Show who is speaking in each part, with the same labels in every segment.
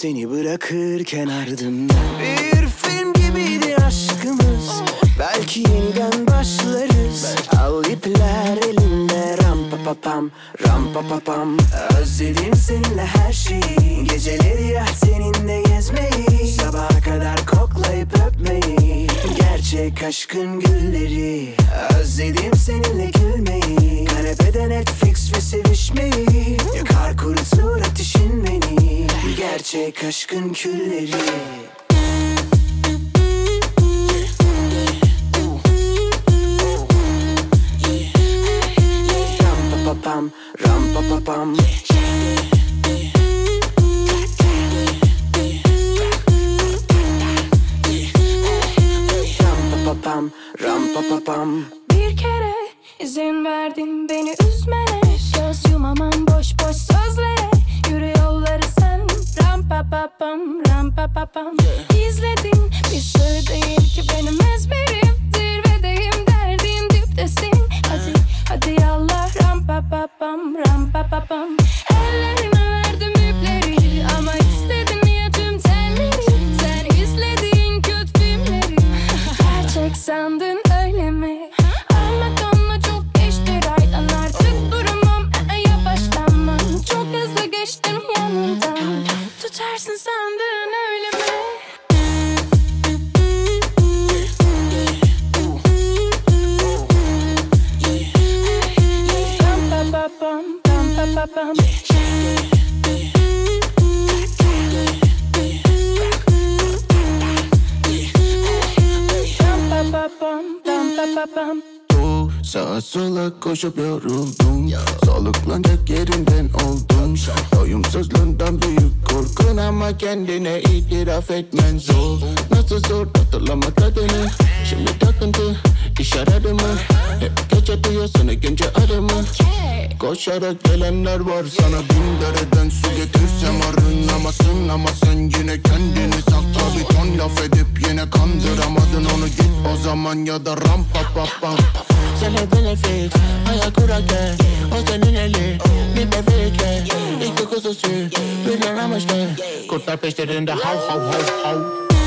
Speaker 1: seni bırakırken ardımda. Bir film gibiydi aşkımız, belki yeniden başlarız. Al ipler elimde, ram pa pa pam, ram pa pa pam. Özledim seninle her şeyi, geceleri ya seninle gezmeyi, sabaha kadar koklayıp öpmeyi, gerçek aşkın gülleri. Özledim seninle gülmeyi, kanepede Netflix ve sevişmeyi, yakar kurutur ateşin beni, gerçek aşkın külleri. Pam, ram pa pa pam. Ram pa pa pam, ram pa pa pam.
Speaker 2: Bir kere izin verdin beni üzmene, göz yumamam boş boş sözlere. Yürü yolları sen, ram pa pa pam, ram pa pa pam. İzledin bir sır değil ki benim ezberim, zirvedeyim derdin diptesin. Hadi hadi yallah, ram pa pa pam, ram pa pa pam. Ellerine verdim ipleri ama istedin ya tüm telleri. Sen izlediğin kötü filmleri gerçek sandın öyle mi? Anlatamla çok geçti raydan, artık duramam, yavaşlanmam. Çok hızlı geçtim yanından, tutarsın sandın öyle mi? Ram pa pa pam, ram pa pa pam. Ram pa pa pam, ram pa pa pam.
Speaker 3: Sağa sola koşup yoruldum, soluklanacak yerinden oldum. Doyumsuzluğundan büyük korkun ama kendine itiraf etmen zor. Nasıl zor hatırlamak adını, şimdi takıntı iş aradı mı? Hep gece duyuyorsun gence adımı. Koşarak gelenler var sana, bin dereden su getirsem arınamasın. Ama sen yine kendini sakla, bir ton laf edip yine kandıramadın onu. Git o zaman ya da ram pa pa pam. Sen hep benefit, ayak kurarken o senin eli, bir bebekle İki kuzusu, bir yaramışlı, kurtlar peşlerinde hav hav hav hav.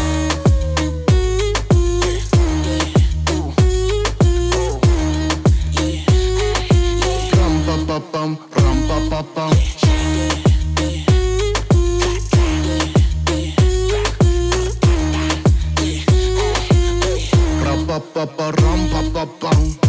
Speaker 3: Ram pa pa pam, ram pa pa pam. Ram pa pa pa, ram pa pa pam.